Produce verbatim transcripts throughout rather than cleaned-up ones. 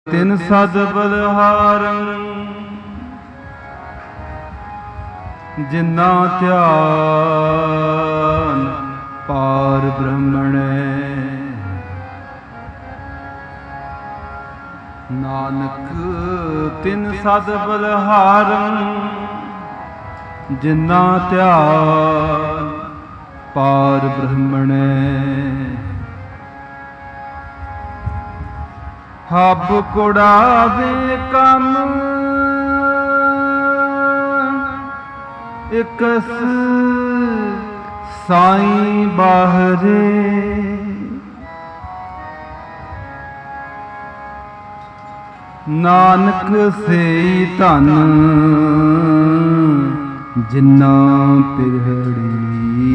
ਤਿਨ ਸਦ ਬਲਹਾਰੰ ਜਿਨਾ ਧਿਆਨ ਪਾਰ ਬ੍ਰਹਮਣੈ। ਨਾਨਕ ਤਿਨ ਸਦ ਬਲਹਾਰੰ ਜਿਨਾ ਧਿਆਨ ਪਾਰ ਬ੍ਰਹਮਣੈ। ਹਬ ਕੁੜਾਵੇ ਕੰਮ ਇਕਸ ਸਾਈਂ ਬਾਹਰੇ। ਨਾਨਕ ਸੇਈ ਧਨ ਜਿਨਾ ਪਿਰਹੜੀ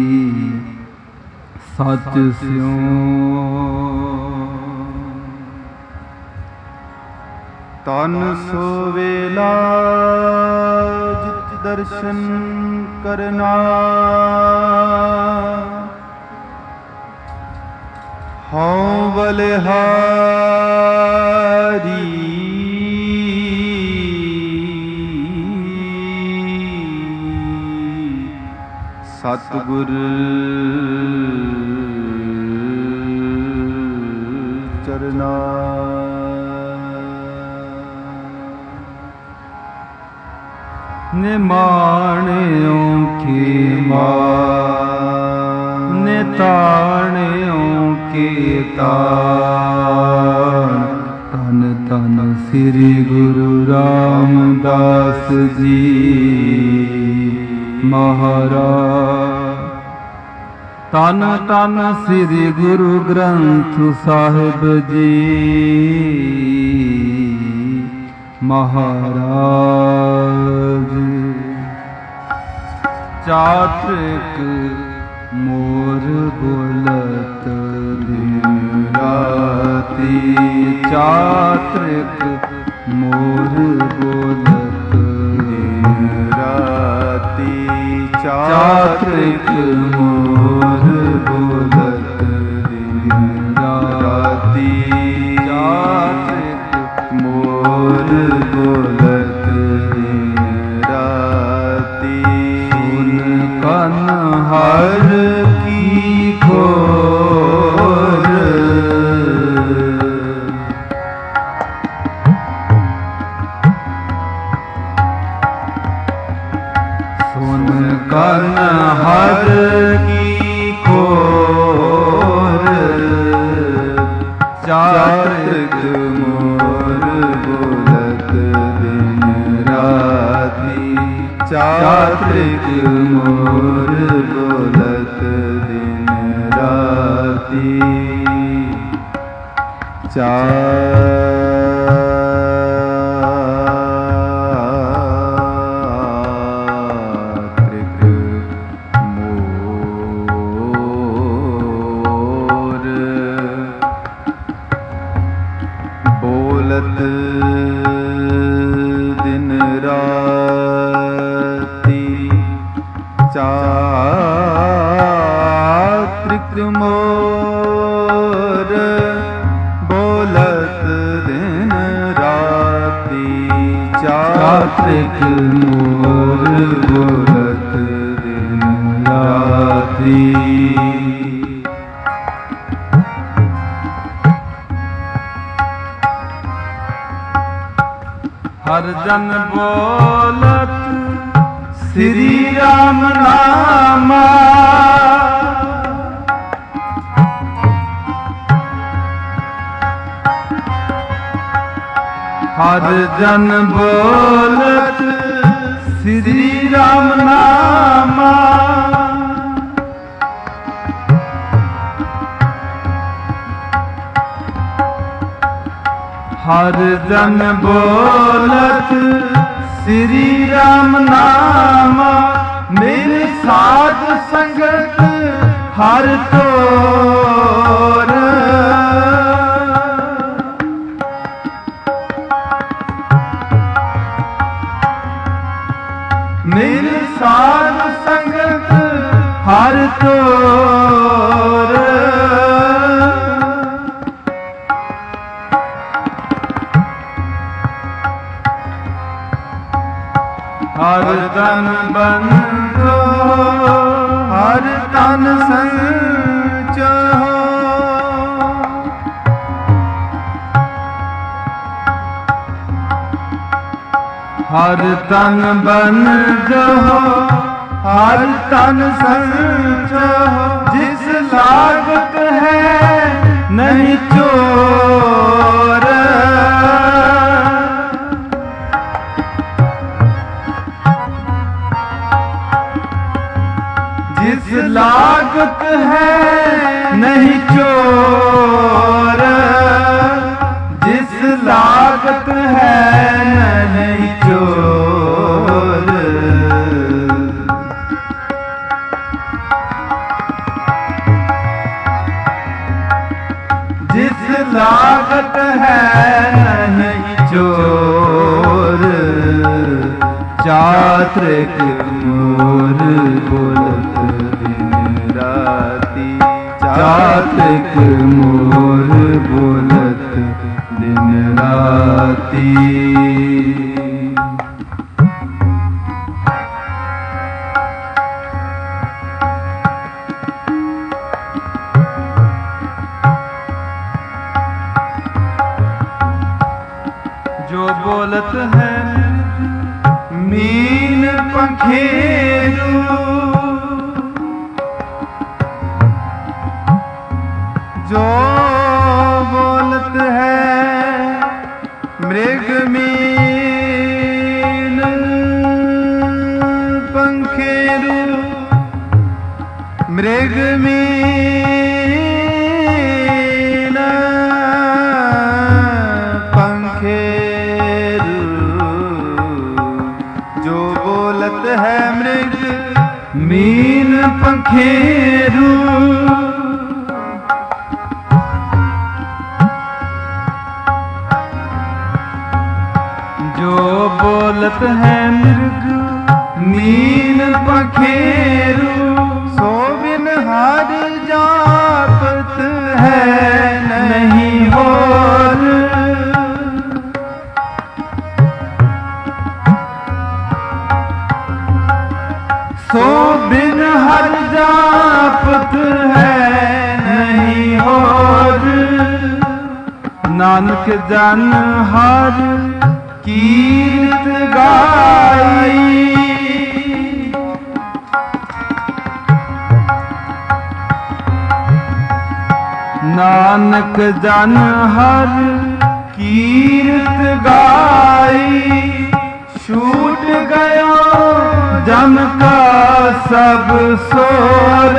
ਸੱਚ ਸਿਉ। ਤਨ ਸੋ ਵੇਲਾ ਜਿਤ ਦਰਸ਼ਨ ਕਰਨਾ ਹਉ ਬਲਿਹਾਰੀ। ਸਤਿਗੁਰ ਚਰਨਾ ਨਿਮਾਣਿਓ ਖੇਮਾ ਨਿਤਾਣਿਓ ਕੀਰਤਨ। ਧੰਨ ਧੰਨ ਸ੍ਰੀ ਗੁਰੂ ਰਾਮਦਾਸ ਜੀ ਮਹਾਰਾਜ। ਧੰਨ ਧੰਨ ਸ੍ਰੀ ਗੁਰੂ ਗ੍ਰੰਥ ਸਾਹਿਬ ਜੀ ਮਹਾਰਾਜ। ਚਾਤ੍ਰਿਕ ਮੋਰ ਬੋਲਤ ਦਿਨ ਰਾਤੀ। ਚਾਤ੍ਰਿਕ ਮੋਰ ਬੋਲਤ ਦਿਨ ਰਾਤੀ। ਚਾਤ੍ਰਿਕ ਮੋਰ ਬੋਲਤ ਦਿਨ ਰਾਤੀ। ਚਾਤ੍ਰਿਕ ਮੋਰ ਬੋਲਤ ਦਿਨ ਰਾਤੀ। ਸੁਨ ਕਨ ਹਰ ਕੀ ਖੋਰ। ਸੁਨ ਕਨ ਹਰ ਕੀ ਖੋਰ। ਚਾਤ੍ਰਿਕ ਮੋਰ ਬੋਲਤ ਦਿਨ ਰਾਤੀ। ਚਾਤ੍ਰਿਕ ਮੋਰ ਬੋਲਤ ਦਿਨ ਰਾਤੀ। ਚਾਤ੍ਰਿਕ ਮੋਰ ਬੋਲਤ ਦਿਨ ਰਾਤੀ। ਚਾਤ੍ਰਿਕ ਮੋਰ ਬੋਲਤ ਦਿਨ ਰਾਤੀ। ਚਾਤ੍ਰਿਕ ਮੋਰ ਬੋਲਤ ਦਿਨ ਰਾਤੀ। ਹਰ ਜਨ ਬੋਲਤ ਸ੍ਰੀ ਰਾਮ ਨਾਮਾ। ਹਰ ਜਨ ਬੋਲਤ ਸ੍ਰੀ ਰਾਮ ਨਾਮਾ। ਹਰ ਜਨ ਬੋਲਤ ਸ੍ਰੀ ਰਾਮ ਨਾਮਾ। ਮੇਰੇ ਸਾਧ ਸੰਗਤ ਹਰ ਤੋਰ। ਮੇਰੇ ਸਾਧ ਸੰਗਤ ਹਰ ਤੋਰ। हर तन बंधो हर तन संचो हर तन बंधो हर तन संचो जिस लागत है नहीं चोर जिस लागत है नहीं चोर जिस लागत है नहीं चोर जिस लागत है नहीं चोर चात्रिक मोर बोलत दिन राती चात्रिक मोर बोलत दिन राती जो बोलत है मीन पंखेरू जो बोलत है मृग मीन पंखेरू मृग मीन पंखेरू जो बोलत है मृग मीन पंखेरू जो बोलत है मृग मीन पंखेरू सो बिन हार जापत है नहीं होर सो बिन हर जापत है नहीं होर नानक जन हर कीर्त गाई नानक जन हर कीर्त गाई छूट गयो जम का सब सोर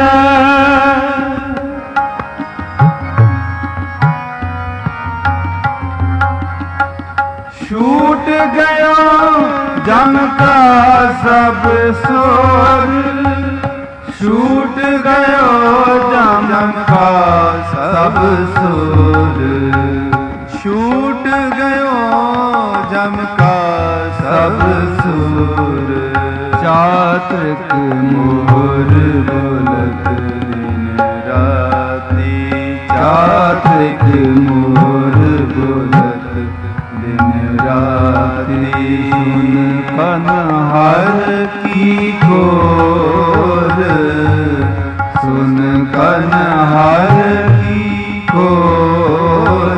छूट गयो जम का सब सोर छूट गयो जम का सब सोर छूट गयो जम का सब सोर चात्रिक मोर बोलत दिन राती चात्रिक मोर बोलत दिन राती सुन कन हर की कोर सुन कन हर की कोर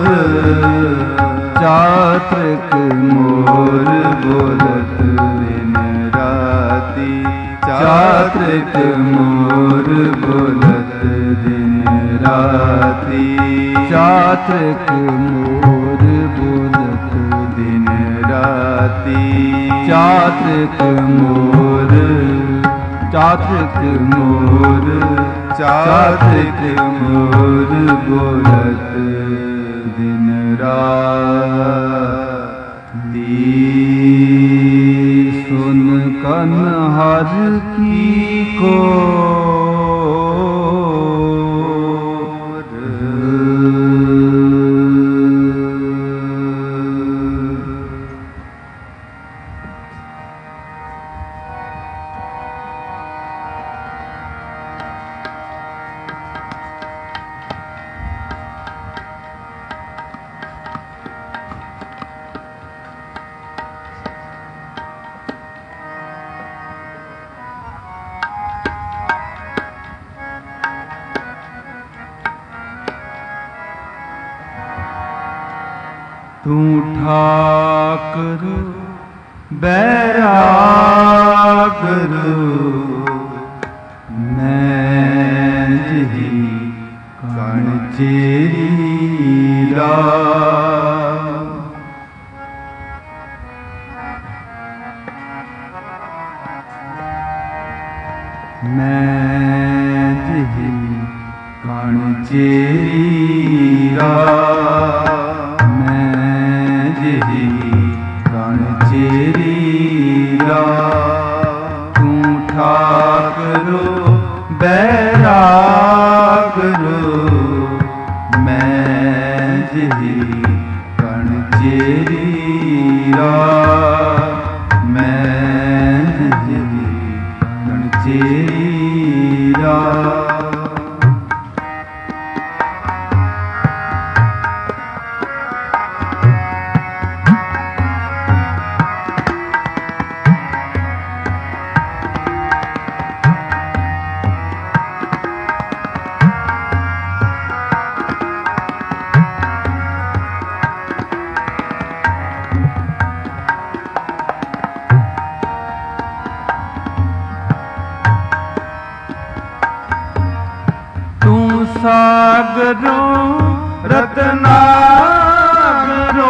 चात्रिक मोर बोलत दिन राती चात्रिक मोर बोलत दिन राती चात्रिक मोर बोलत दिन राती चात्रिक मोर चात्रिक मोर चात्रिक मोर बोलत दिन राती सुन कन हर की को तू ठाकुर बैराग मैं जिही कण चेरी रा मैं जिही कण चेरी रा मैं जिही कण चेरी रा तू ठाकुर बैरागरो मैं जिही कण चेरी रा मैं जिही कण चेरी रा सागरो रत्नागरो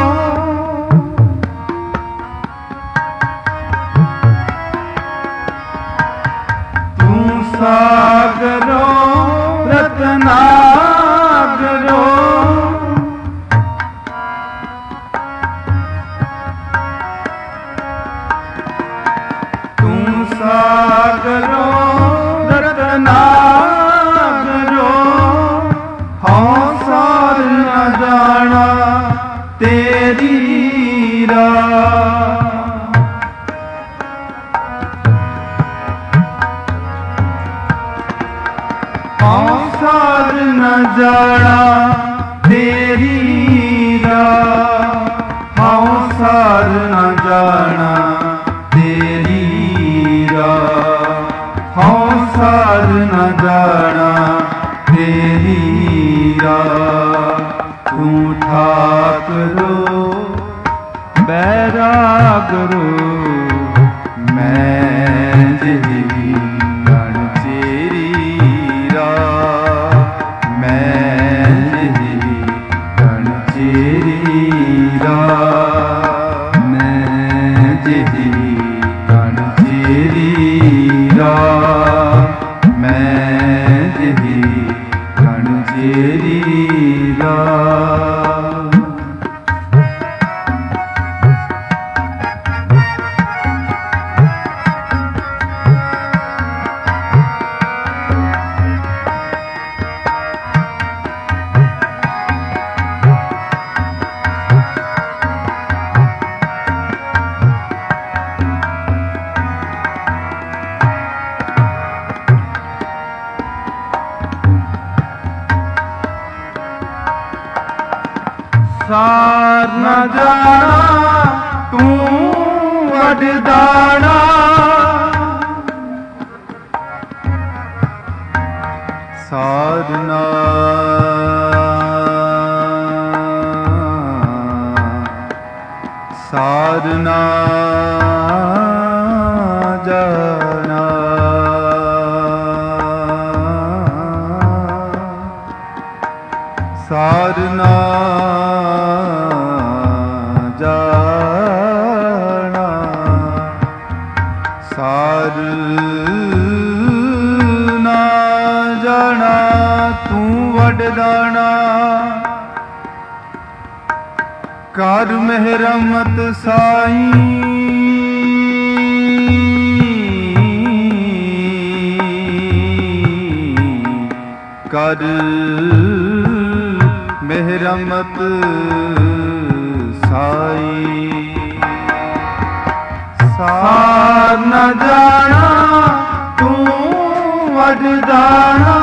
तू सागरो रत्नागरो तू सागरो रत्ना जाना तेरी रा हाँ सार न जाना तेरी रा हाँ सार न जाना तेरी रा हाँ सार न जाना तेरी रा तू ठाकुरो बैरागरो मैं जिही कण चेरी रा मैं जिही कण चेरी रा मैं जिही कण चेरी रा मैं जिही कण चेरी रा सार न जाना तू वडदाना सार न सार न जाना सार न जाना सार ना जाना तू वडदाना कर मेहरमत साईं कर मेहरमत साई सार न जाना तू वडदाना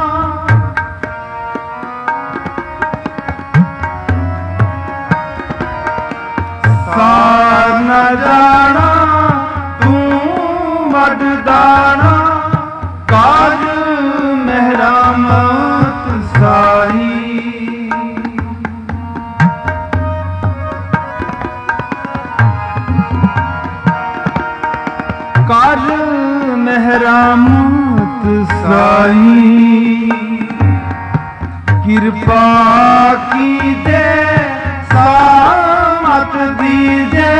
सार न जाना तू वडदाना काज मेहरमत साई रहमत साई, कृपा कीजे सामत दीजे,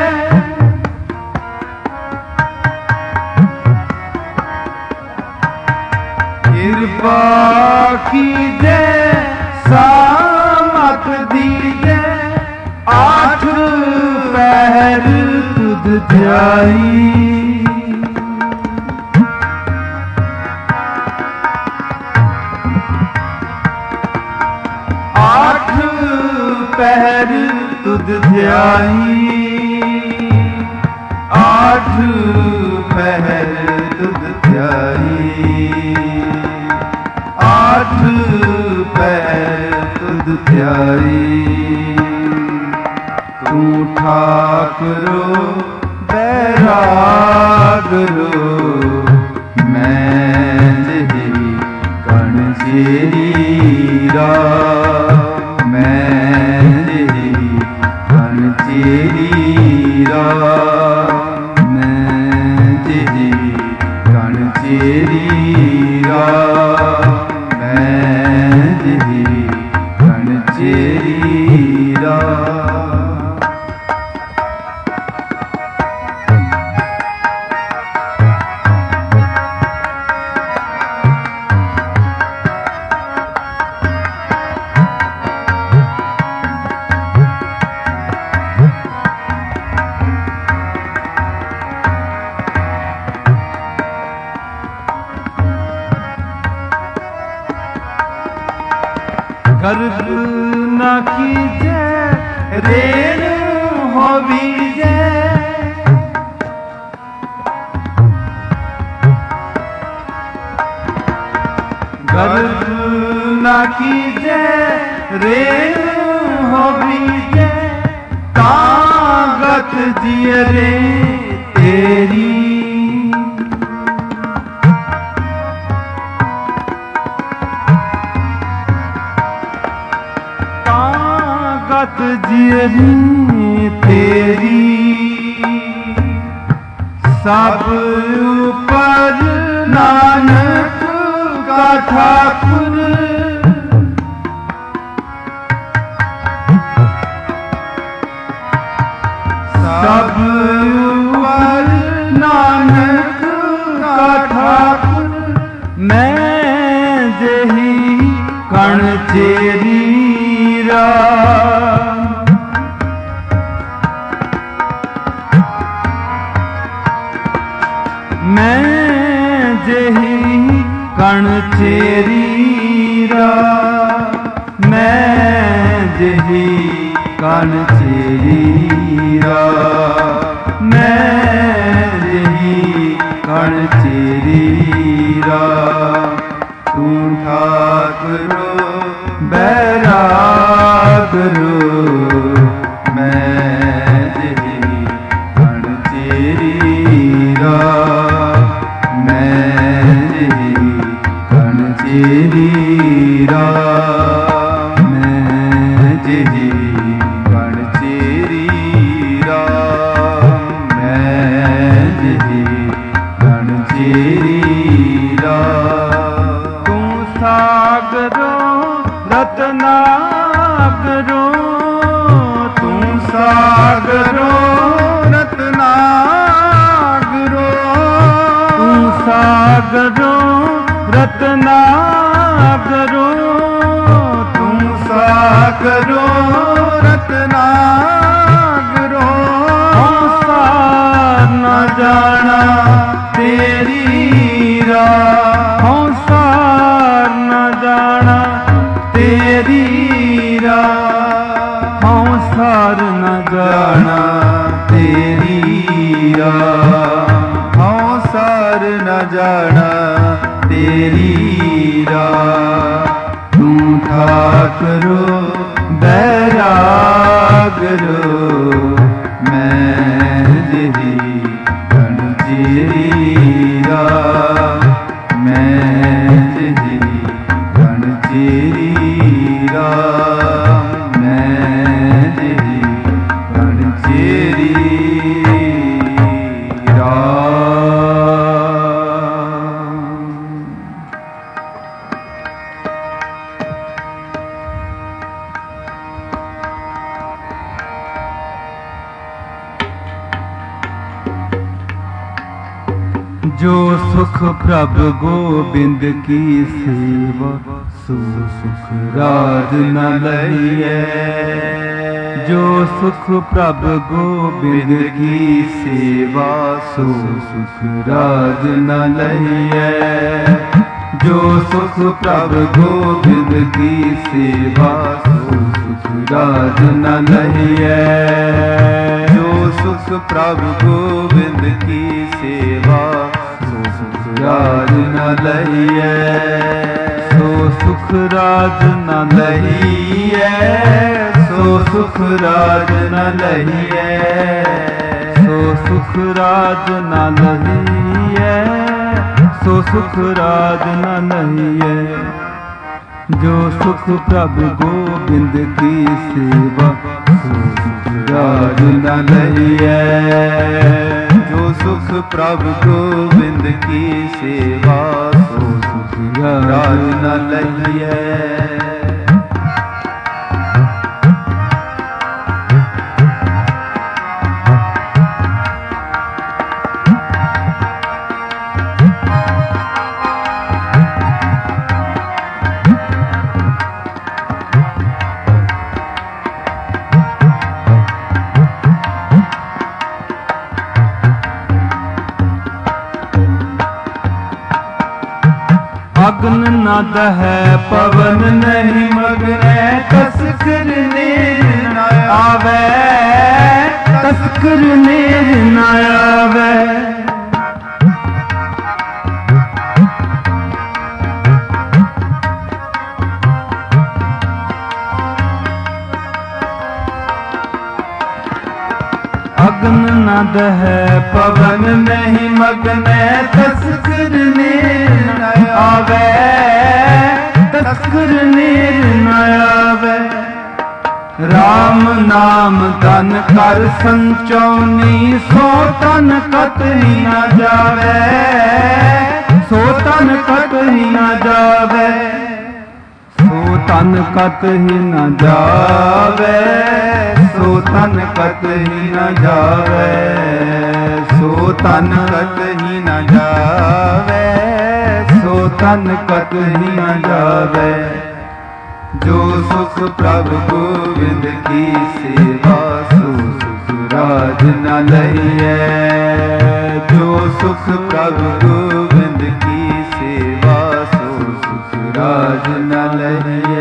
कृपा कीजे सामत दीजे, आठ पहर तुध ध्याई, आठ पहर तुध ध्याई, आठ पहर तुध ध्याई, आठ पहर तुध ध्याई। तू ठाकुरो बैरागरो, मैं जही कण चेरीरा, मैं जही कण चेरीरा, मैं जही कण चेरीरा, मैं जही कण चेरीरा। गर्द न कीजे रेण हो बीजे, गर्द न कीजे रेण हो बीजे, कागत जियरे तेरी, कागत जियरी तेरी, सब ऊपर नानक का ठाकुर, सब ऊपर नानक का ठाकुर, मैं जही कण चेरीरा, मैं जही कण चेरीरा, मैं जही कण चेरीरा, मैं जही कण चेरीरा। तू ठाकुरो बैरागरो, मैं जही कण चेरीरा, मैं जही कण चेरीरा, मैं जही कण चेरीरा, मैं जही कण चेरीरा। तू सागरो रत्नागरो, तू सागरो रत्नागरो, तू सागरो रत्नागरो, तू सागरो रत्नागरो, संसार न जाना तेरी राह, संसार न जाना तेरी राह, संसार न जाना तेरी राह, संसार न जाना तेरी राह। तू ठाकुरो बैरागरो, मैं जही कण चेरीरा, मैं जही कण चेरीरा, मैं जही कण चेरीरा। जो सुख प्रभु गोबिंद की सेवा सो सुख राज न लहिए। जो सुख प्रभु गोबिंद की सेवा सो सुख राज न लहिए। जो सुख प्रभु गोबिंद की सेवा सो सुख राज न लहिए। जो सुख प्रभु गोबिंद की सेवा सो सुख राज न लहिए। सो सुख राज न लहिए। सो सुख राज न लहिए। सो सुख राज न लहिए। सो सुख राज न लहिए। जो सुख प्रभु गोबिंद की सेवा सो सुख राज न लहिए। जो सुख प्रभु गोबिंद की सेवा सो सुख राज न लहिए। अग्न न दहै पवन नहीं मगने। तस्कर नीर न आवे। तस्कर नीर न आवे। अग्न न दहै पवन नहीं मगने। तस्कर नीर न आवे। तस्कर नीर न आवे। राम नाम तन कर संचौनी। सो तन कतई न जावे। सो तन कतई न जावे। सो तन कतई न जावे। सो तन कतई न जावे। सो तन कतई न जावे। सो तन कतई न जावे। जो सुख प्रभु गोविंद की सेवा सो सुख राज न लहिए। जो सुख प्रभु गोविंद की सेवा सो सुख राज न लहिए।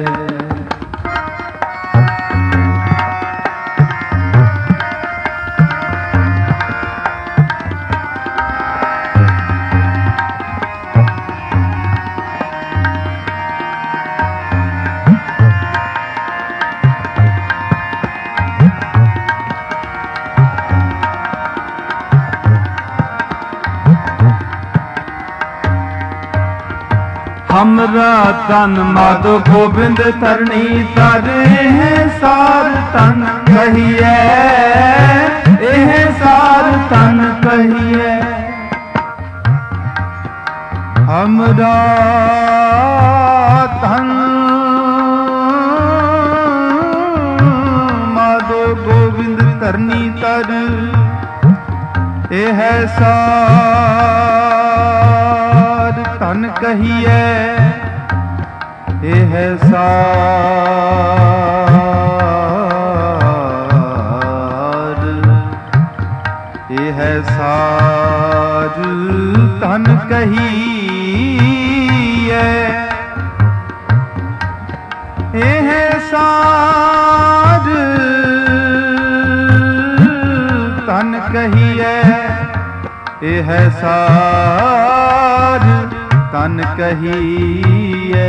हमरा तन माधो गोबिंद तरणी तारे है सार तन कहिए। एह सार तन कहिए। हमरा तन माधो गोबिंद तरणी तर एह सार तन कहिए। एह सार एह सार तन कहिए। एह सार तन कहिए। एह सार तन कहिए।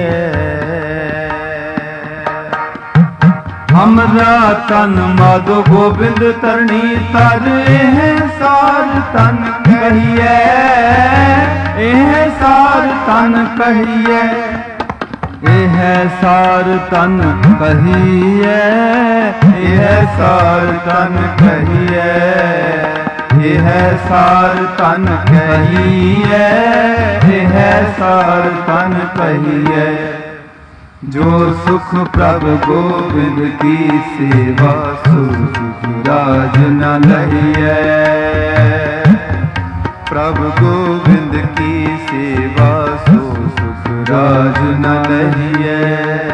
हमरा तन माधो गोबिंद तरणी तर एह सार तन कहिए। एह सार तन कहिए। एह सार तन कहिए। एह सार तन कहिए। एह सार तन कहिए। एह सार तन कहिए। जो सुख प्रभु गोविंद की सेवा सो सुख राज न लहिए। प्रभु गोविंद की सेवा सो सुख राज न लहिए।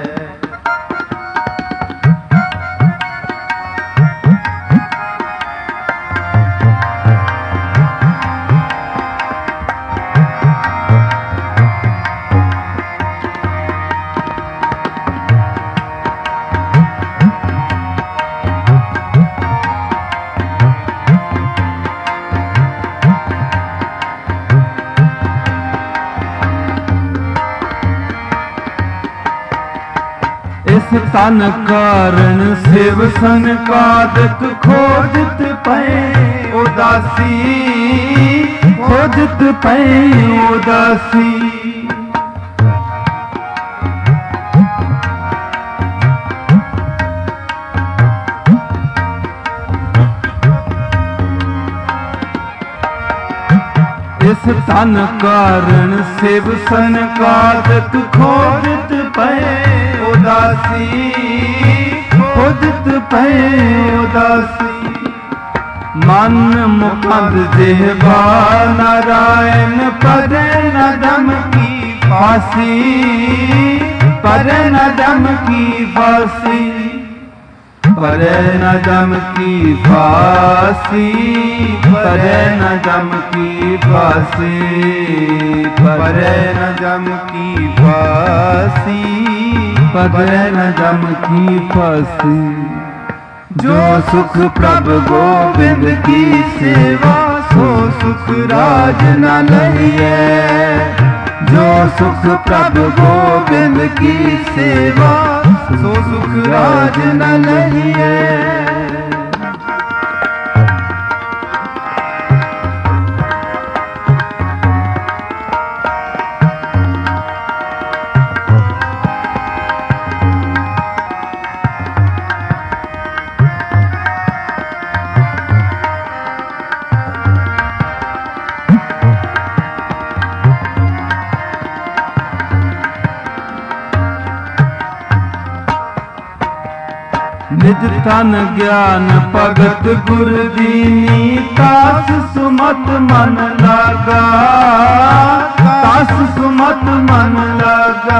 इस तन कारण शिव सन कादत खोजत पै उदासी, खोजत पै उदासी। इस तन कारण शिव सन कादत खोजत पै उदासी, खोजत पै उदासी। मन मुकुंद जिह्वा नारायण परे न दम की फांसी, परे न दम की फांसी, परे न दम की फांसी, परे न दम की फांसी, परे न दम की फांसी, परे न दम की फांसी। जो सुख प्रभु गोविंद की सेवा सो सुख राज न लहिए। जो सुख प्रभु गोविंद की सेवा सो सुख राज न लहिए। निज तन ज्ञान भगत गुर दीनी, तास सुमत मन लागा, तास सुमत मन लागा।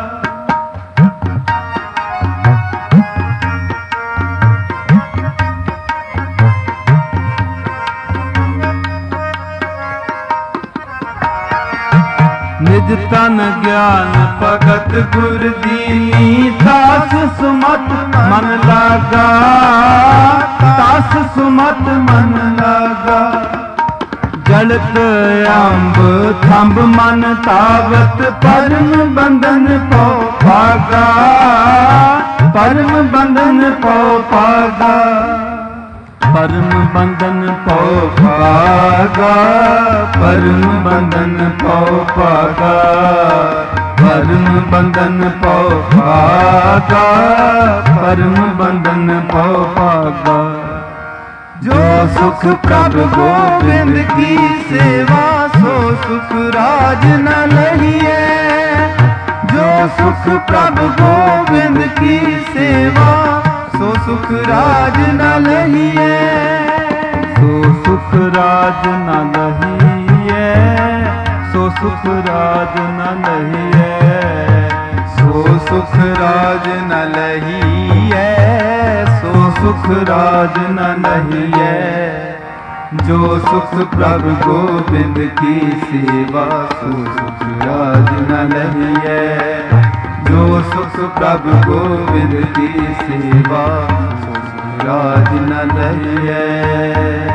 निज तन ज्ञान भगत गुर दीनी, तास सुमत मन लागा, तास सुमत मन लागा। जलत अम्ब थंब मन तावत, परम बंधन पौ पागा, परम बंधन पौ पागा, परम बंधन पौ पागा, परम बंधन पौ पागा, परम बंधन पौ पागा, परम बंधन पौ पागा। जो सुख प्रभु गोविंद की सेवा सो सुख राज न लहिए। जो सुख प्रभु गोविंद की सेवा सो सुख राज न लहिए। सो सुख राज न लहिए, सो सुख राज न लहिए, सो सुख राज न लहिए, सो सुख राज न लहिए। जो सुख प्रभु गोविंद की सेवा सो सुख राज न लहिए। जो सुख प्रभु गोविंद की सेवा सो सुख राज न लहिए।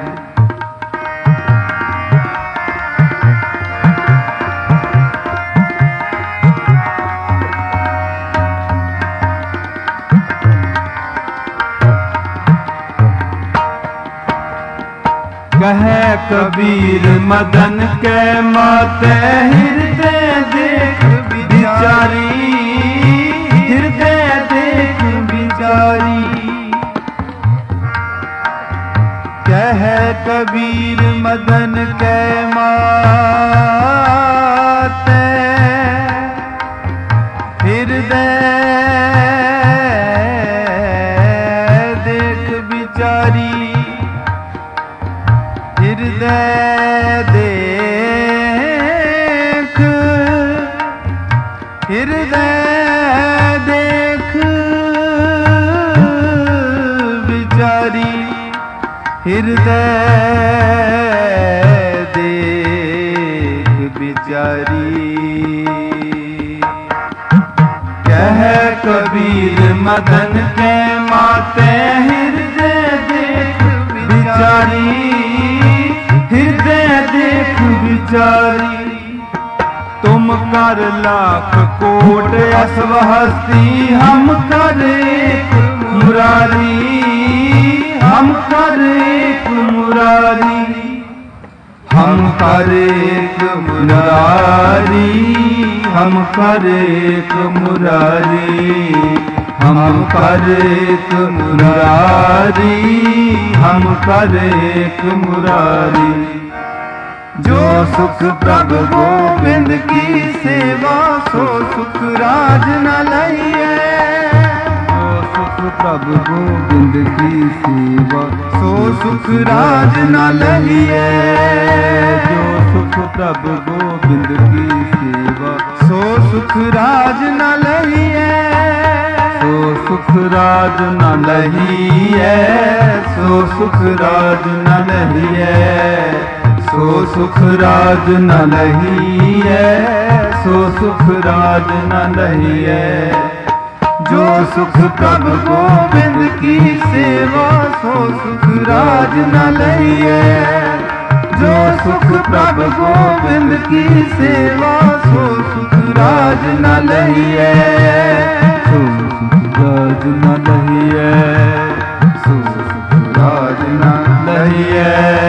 कहे कबीर मदन के माते, हृदय देख बिचारी, हृदय देख बिचारी। कहे कबीर मदन के माते, हृदय देख बिचारी। हृदय ਹਿਰਦੈ ਦੇਖ, ਹਿਰਦੈ ਦੇਖ ਵਿਚਾਰੀ, ਹਿਰਦੈ ਦੇਖ ਵਿਚਾਰੀ। ਕਹਿ ਕਬੀਰ ਮਦਨ ਕੇ ਮਾਤੇ, ਹਿਰਦੈ ਦੇਖ ਵਿਚਾਰੀ, ਹਿਰਦੈ ਦੇਖ ਵਿਚਾਰੀ। तुम कर लाख कोट असवहस्ती, हम कर एक मुरारी, हम कर एक मुरारी, हम कर एक मुरारी, हम कर एक मुरारी, हम कर एक मुरारी, हम कर एक मुरारी। जो सुख प्रभु गोविंद की सेवा, सो सुख राज न लइए। जो सुख प्रभु गोविंद की सेवा, सो सुख राज न लइए। जो सुख प्रभु गोविंद की सेवा, सो सुख राज न लइए। सो सुख राज न लइए, सो सुख राज न लइए। सो सुख राज न लहिए, सो सुख राज न लहिए। जो सुख प्रभु गोविंद की सेवा, सो सुख राज न लहिए। जो सुख प्रभु गोविंद की सेवा, सो सुख राज न लहिए। सो सुख राज न लहिए, सो सुख राज न लहिए।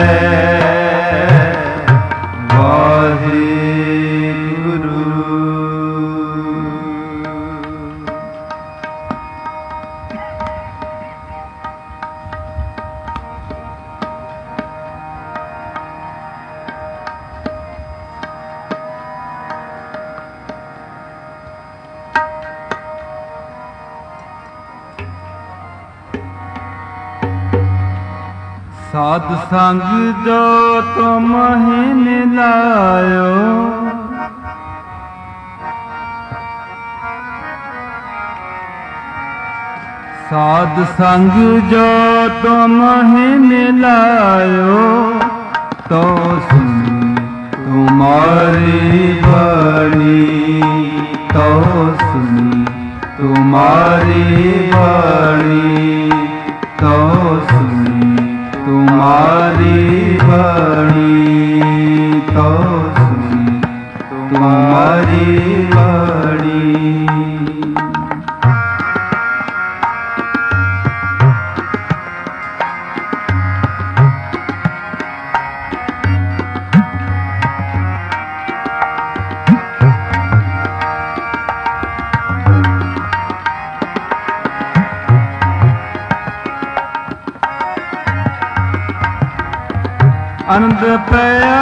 साध संग जो तुम ही मिलायो, साध संग जो तुम ही मिलायो, तो सुनी तुम्हारी वाणी, तो सुनी तुम्हारी वाणी, तो सुनी तुम्हारी वाणी, तो सुनी तुम्हारी वाणी। आनंद पया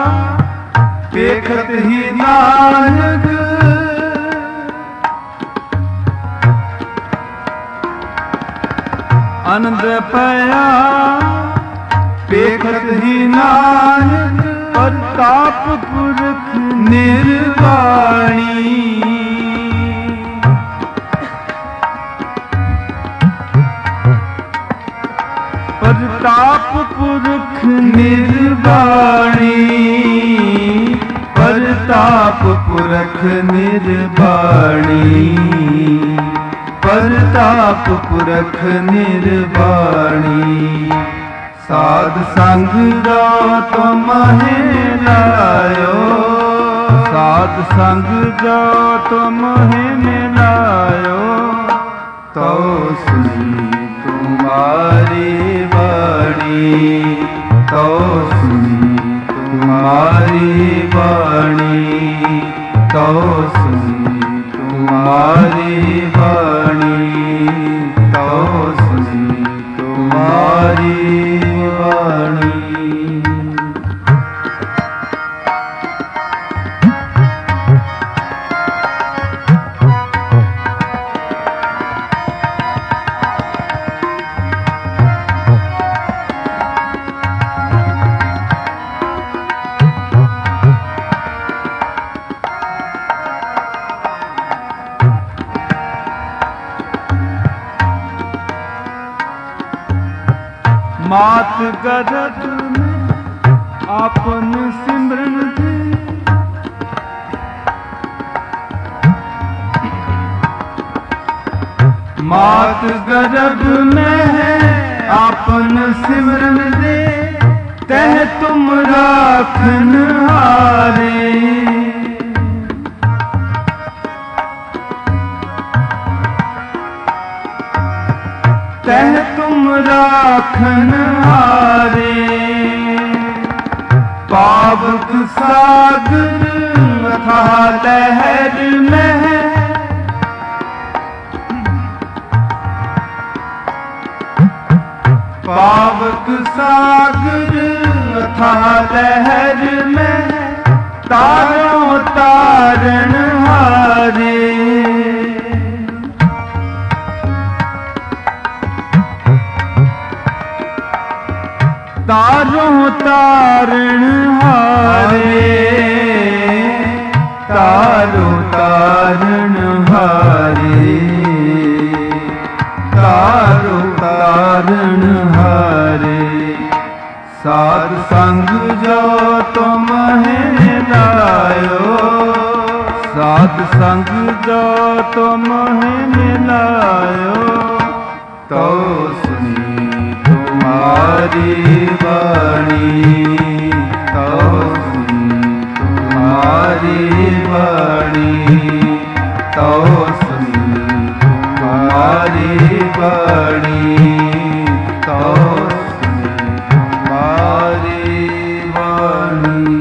देखत ही नानक, आनंद पया देखत ही नानक। प्रताप पुरख निर्वाणी, प्रताप पुरख निर्वाणी, प्रताप पुरख निर्वाणी, प्रताप पुरख निर्वाणी। साध संग जो तुम ही मिलायो, साध संग जो तुम ही मिलायो, तो सुनी तुम्हारी वाणी, तो सुनी तुम्हारी वाणी, तो सुनी तुम्हारी वाणी, तो सुनी तुम्हारी वाणी। मात गर्भ में आपन सिमरन दे, मात गर्भ में आपन सिमरन दे, तह तुम राखन हारे। तह तुम राखन हारे। पावक सागर अथाह लहर में, पावक सागर अथाह लहर में, तारों तारण हारे। तारों तारण हारे, तारों तारण हारे, तारों तारण हारे। साध संग जो तुम्हें मिलायो, साध संग जो तुम्हें मिलायो, तो सुनी तुम्हारी वाणी, तो सुनी तुम्हारी वाणी, तो सुनी तुम्हारी वाणी, तो सुनी तुम्हारी वाणी।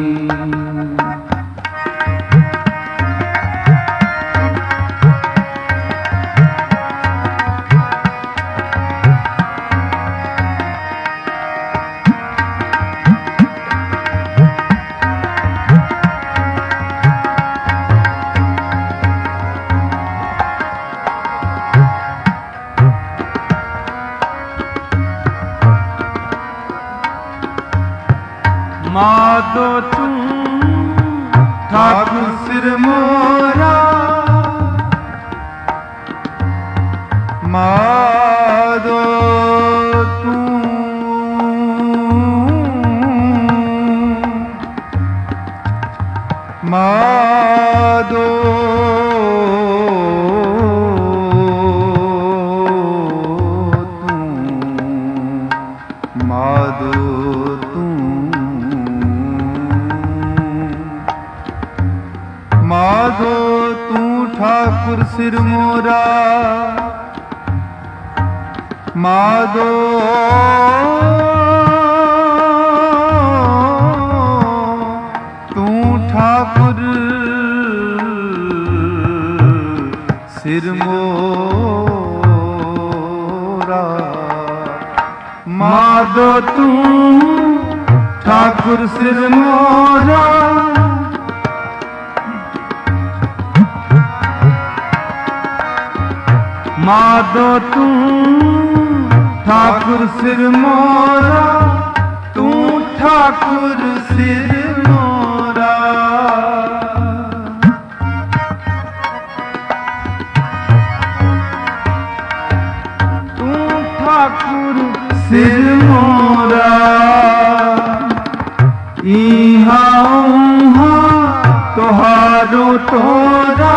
माधो तू ठाकुर सिर मोरा, माधो तू माधो तू माधो माधो तू ठाकुर सिर मोरा, माधो तू ठाकुर सिर मोरा, माधो तू ठाकुर सिर मोरा। माधो तू ठाकुर सिर मोरा, तू ठाकुर सिर मोरा। तू ठाकुर सिर मोरा। इहा उहा तोहारो तोरा,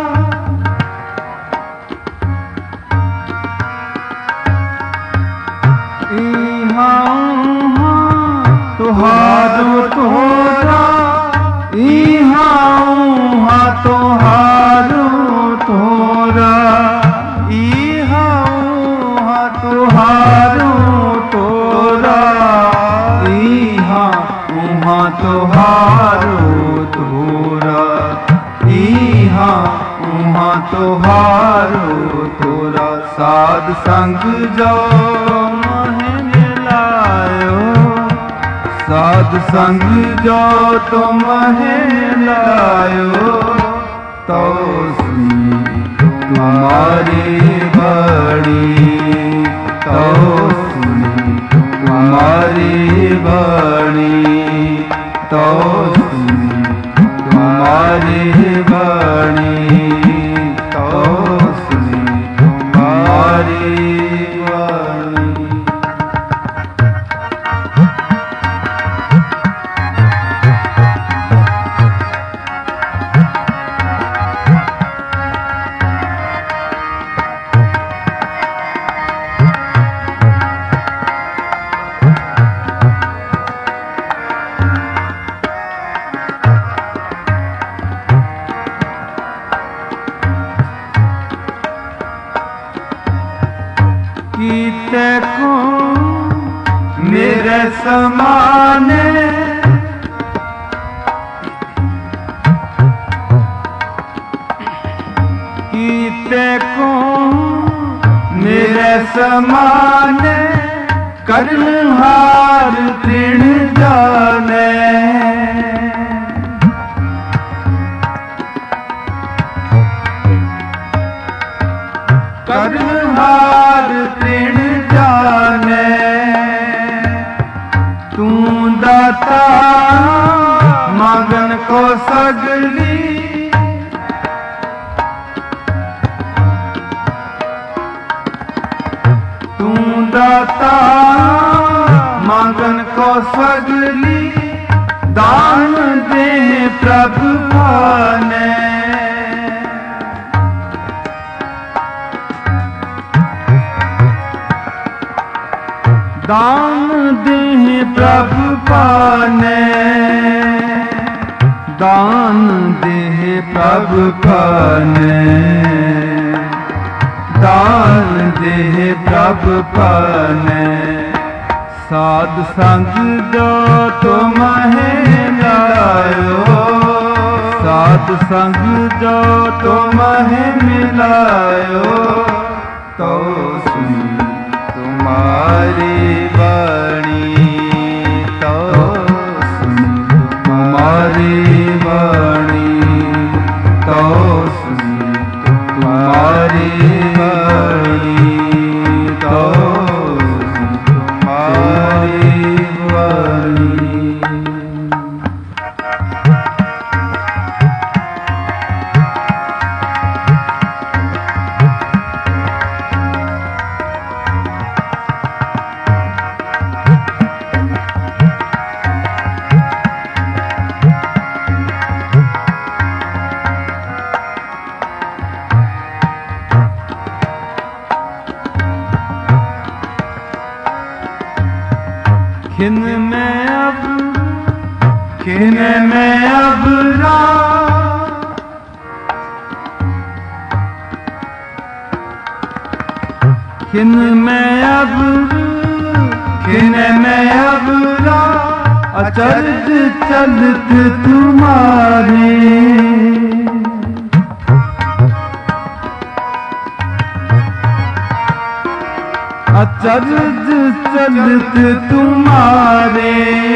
तुहारो तोरा, इहा उहा तुहारो तोरा, इहा उहा तुहारो तोरा, इहा उहा तुहारो तोरा, इहा उहा तुहारो तोरा। साध संग जो साध संग जो तुम्हें लायो, तो सुनी तुम्हारी वाणी, तो सुनी तुम्हारी वाणी, तो सुनी तुम्हारी वाणी, तो सुनी तुम्हारी वाणी। मेरे समाने कीते को मेरे समाने करनहार तृण जाने करनहार तृण जाने तू दाता मांगन को सगली तू दाता मांगन को सगली दान दे प्रभु पाने दान दे प्रभु पाने दान दे प्रभु पाने दान दे प्रभु पाने साध संग जो तुम्हें मिलायो साध संग जो तुम्हें मिलायो तो सुन तुम्हारी वाणी तो सुन तुम्हारी वाणी तो सुन तुम्हारी वाणी तो सुन तुम्हारी वाणी खिन में अब खिन में अब रा खिन में अब खिन में अब रा अचरज चलत तुम्हारे अचरज चलत तुम्हारे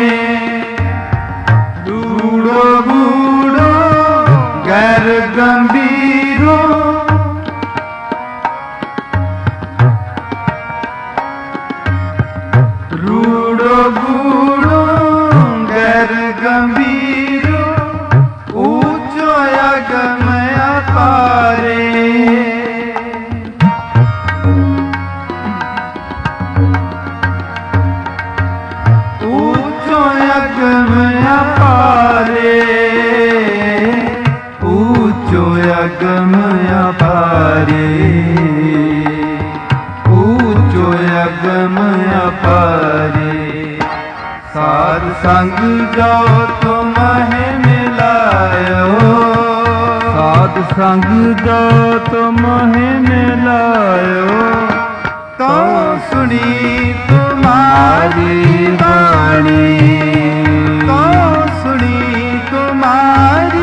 बूढ़ो बूढ़ो गैर गंभीरो रूढ़ो बूढ़ो गैर गंभीरो ऊंचो अगमय पारे अगमय पारे ऊंचो अगमय पारे साध संग जो तुम्हें मिलायो साध संग जो तुम्हें मिलायो तो सुनी तुम्हारी वाणी तो सुनी तुम्हारी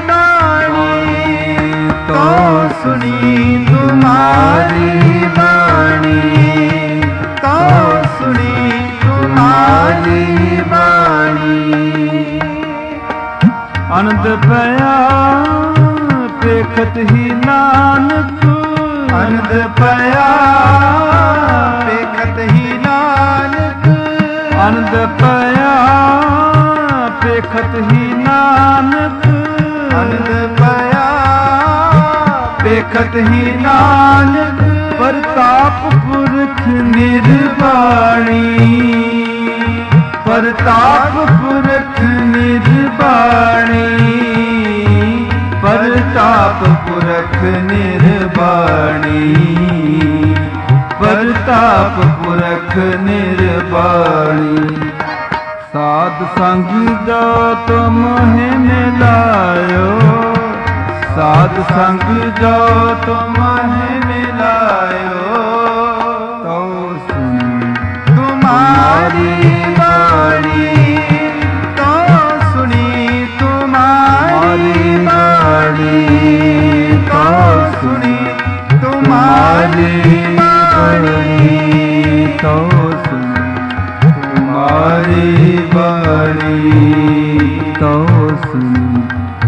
तो सुनी तुम्हारी वाणी तो सुनी तुम्हारी वाणी आनंद पया पेखत ही नानक आनंद पया पेखत ही नानक आनंद पया पेखत ही नानक आनंद पया पेखत ही नानक परताप पुरख निर्वाणी परताप पुरख निर्वाणी परताप पुरख निर्वाणी परताप पुरख निर्वाणी साध संग जो तुम्हें मिलायो साध संग जो तुम्हें मिलायो तो सुन तुम्हारी वाणी तो सुनी तुम्हारी वाणी तो सुनी तुम्हारी वाणी तो सुनी तुम्हारी वाणी तो सुनी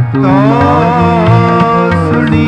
तुम्हारी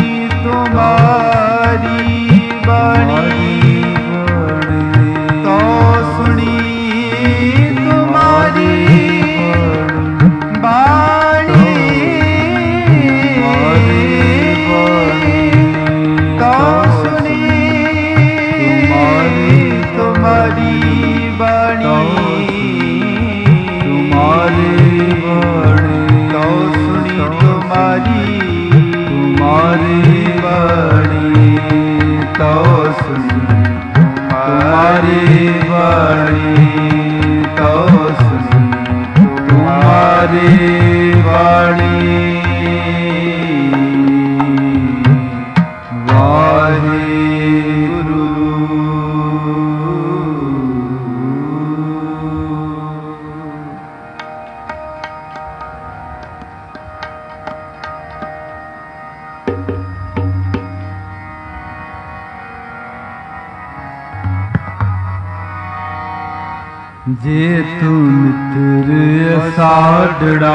जे तू मित्र असाढ़ड़ा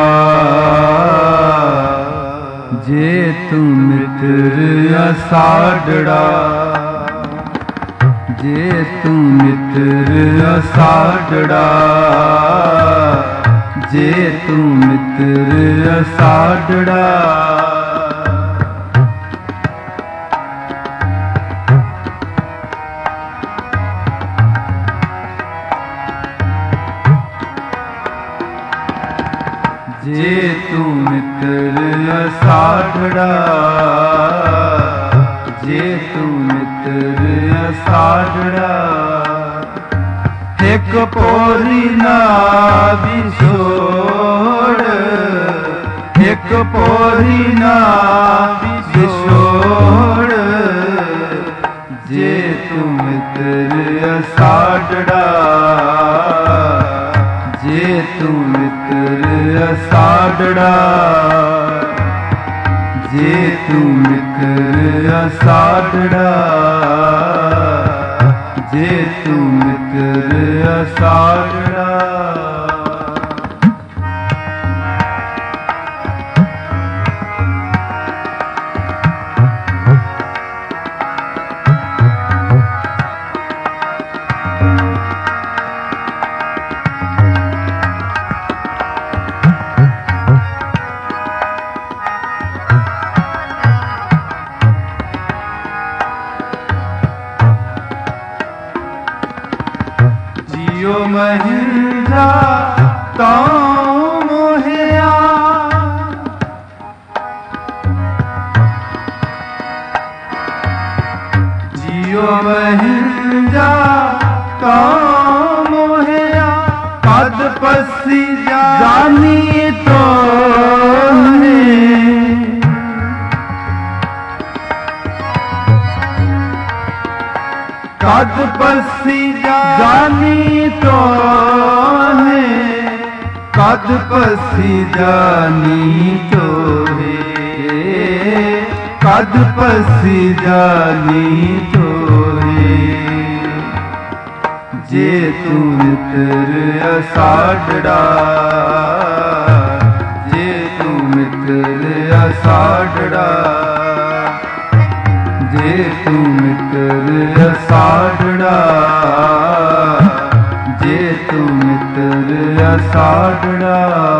जे तू मित्र असाढ़ड़ा जे तू मित्र असाढ़ड़ा जे तू मित्र असाढ़ड़ा जे तू मित्र असाढ़ड़ा जे तू मित्र असाढ़ड़ा एक पोरी ना विछोड़ एक पोरी ना विछोड़ जे तू मित्र असाढ़ड़ा जे तू मित्र असाढ़ड़ा जे तू मित्र असाढ़ड़ा जे तू मित्र असाढ़ड़ा जियो महिंद्रा तो मोहिया जियो महिंद्रा तो मोहिया पद पसी जानी तो कद पसी जानी तो है कद पसी जानी तो है कद पसी जानी तो है जे तू मित्र असाढ़ड़ा जे तू मित्र असाढ़ड़ा जे तू मित्र असाढ़ड़ा जे तू मित्र असाढ़ड़ा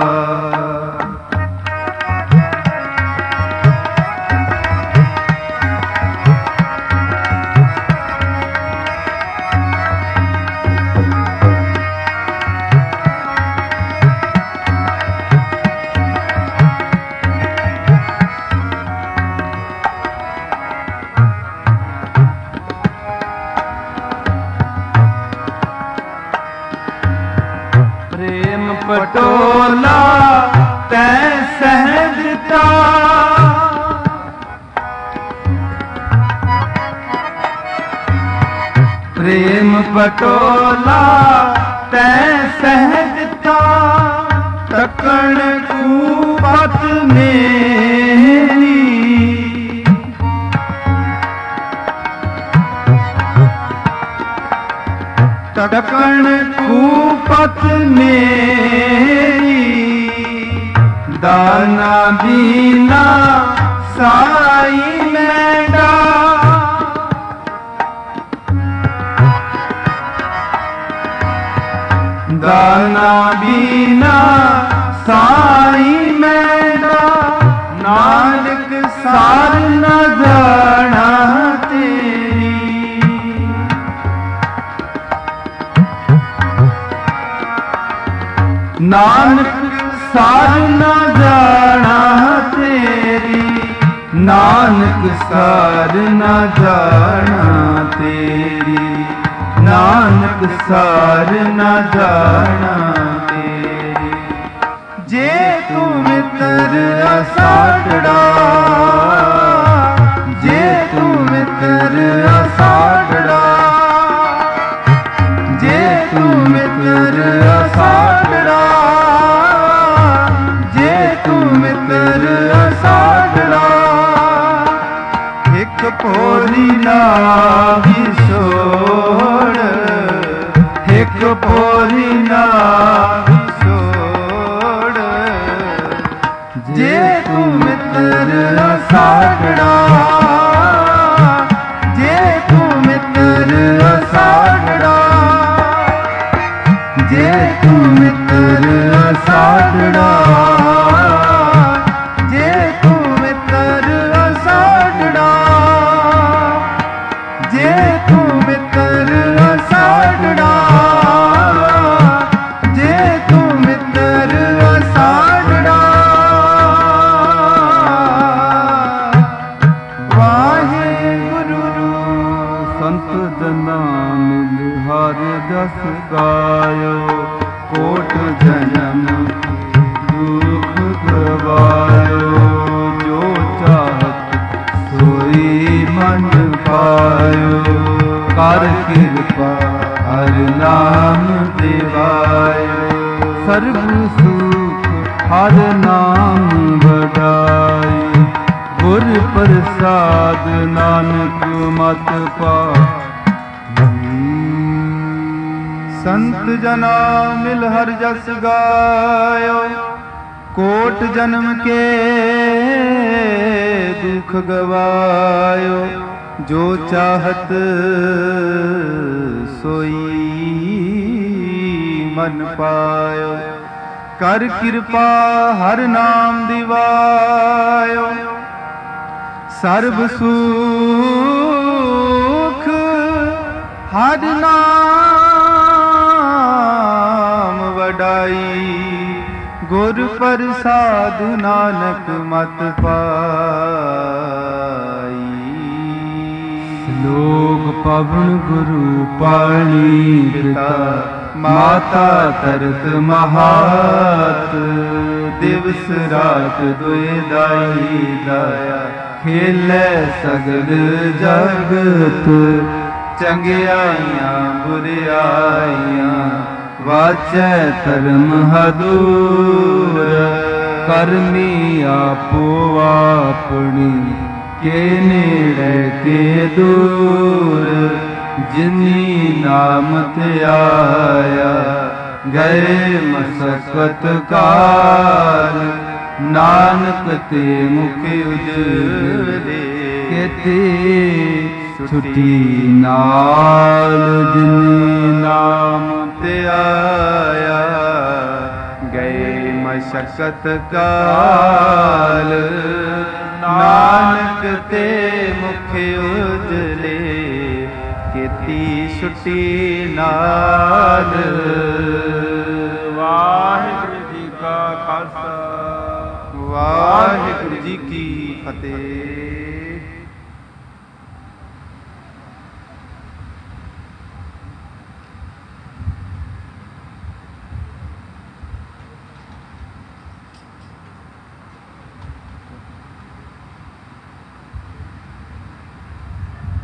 प्रेम पटोला तै सहजता प्रेम पटोला तै सहजता तकण कूपत मेरी तकण कूपत मेरी दाना बीना साई मैडा दाना बीना साई मैडा नानक सार न जाना तेरी नानक सार न जाना तेरी नानक सार न जाना तेरी नानक सार न जाना तेरी जे तू मित्र असाढ़ा जे तू मित्र असाढ़ा जे तू मित्र असाढ़ा जे तू मित्र असाढ़ा एक पोरी नाही छोड़ एक पोरी नाही छोड़ जे तू मित्र असाढ़ा जे तू मित्र असाढ़ा जे तू मित्र असाढ़ा जे तू मित्र असाढ़ा जे तू मित्र असाढ़ा जे तू मित्र असाढ़ा वाहिगुरु संत जना मिल हर जस गायो कोट जन्म दुख गवायो जो चाहत सोई मन पायो कर कृपा हर नाम दिवायो सर्व सुख हर नाम बड़ाई गुर प्रसाद नानक मत पा संत जना मिल हर जस गायो कोट जन्म के दुख गवायो जो चाहत सोई मन पायो कर कृपा हर नाम दिवायो सर्व सुख हर नाम वडाई गुर प्रसाद नानक मत पाई लोक पवन गुरु पाणी पिता माता तरत महात दिवस रात दुए दाई दाया खेले सगल जगत चंगियाइयां बुरियाइयां वाचै धर्म हदूर करमी आपो आपनी के नेड़े के दूर जिनी नाम ते आया गए मसकत काल नानक ते मुख उजले केते छुटी नाल जिनी नाम ते आया गए मशक्कत काल नानक ते मुख उजले केती छुटी नाल